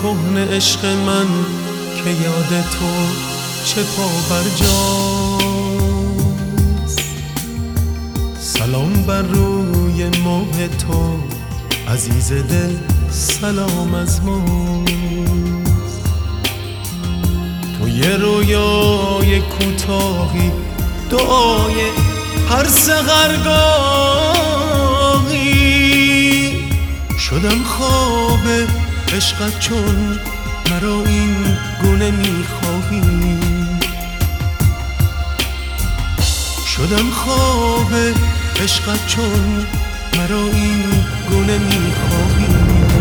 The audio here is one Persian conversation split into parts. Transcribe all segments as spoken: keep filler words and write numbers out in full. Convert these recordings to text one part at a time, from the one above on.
کهنه عشق من که یاد تو چه پا بر جاست. سلام بر روی ماه تو عزیز دل، سلام از ماست. تو یه رویای کوتاهی، دعای هر سحرگاهی، شدم خواب عشقت چون مرا این گونه میخواهی. شدم خواب عشقت چون مرا این گونه میخواهی.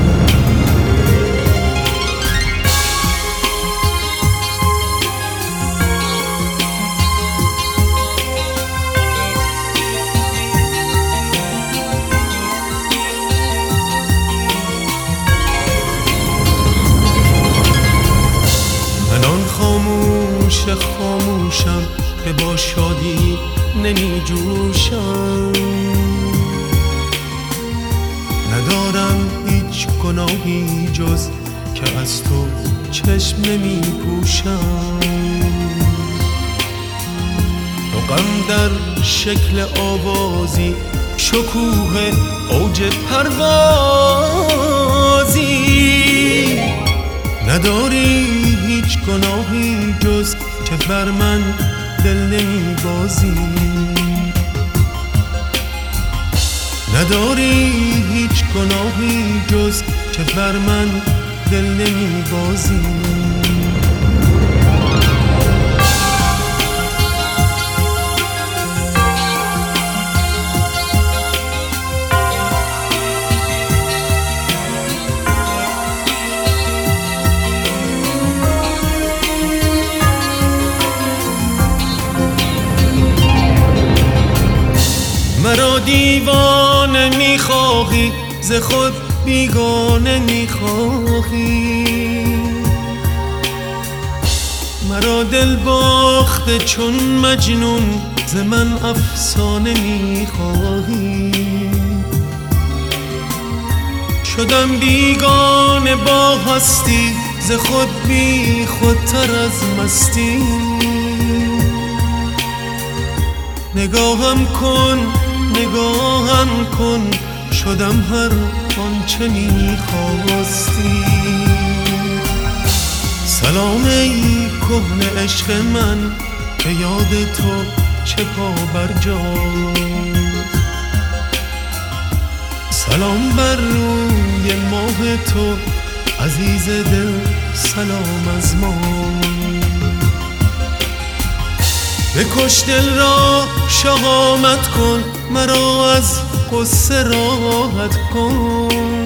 خاموش خاموشم که با شادی نمی جوشم. ندارم هیچ گناهی جز که از تو چشم نمی پوشم. تو غم در شکل آوازی، شکوه اوج پروازی، نداری هیچ گناهی جز که بر من دل نمی بازی. نداری هیچ گناهی جز که بر من دل نمی بازی. مرا دیوانه میخواهی، ز خود بیگانه میخواهی. مرا دل باخته چون مجنون، ز من افسانه میخواهی. شدم بیگانه با هستی، ز خود بی خودتر از مستی. نگاهم کن نگاهم کن، شدم هر آنچه میخواستی. سلام ای کهنه عشق من که یاد تو چه پا بر جاست. سلام بر روی ماه تو عزیز دل، سلام از ما. بکش دل را شهامت کن، مرا از غصه راحت کن.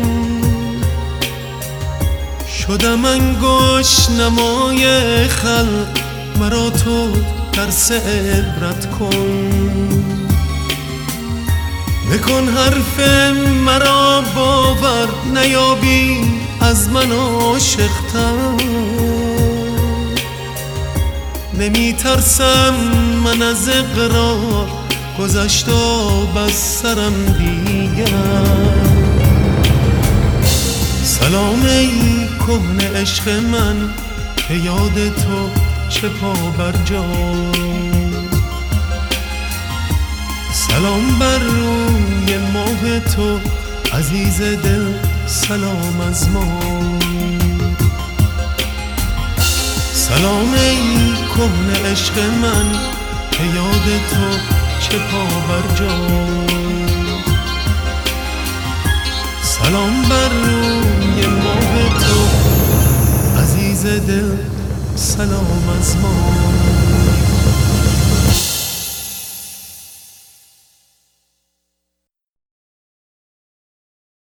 شدم انگشت نمای خلق، مرا تو درس عبرت کن. بکن حرف مرا باور، نیابی از من عاشق‌تر. نمی ترسم من از اقرار، گذشت آب از سرم دیگر. سلام ای کهنه عشق من که یاد تو چه پا بر جاست. سلام بر روی ماه تو عزیز دل، سلام از ما. سلام ای کهنه عشق من که یاد تو چه پا بر جاست. سلام بر روی ماه تو عزیز دل، سلام از ما.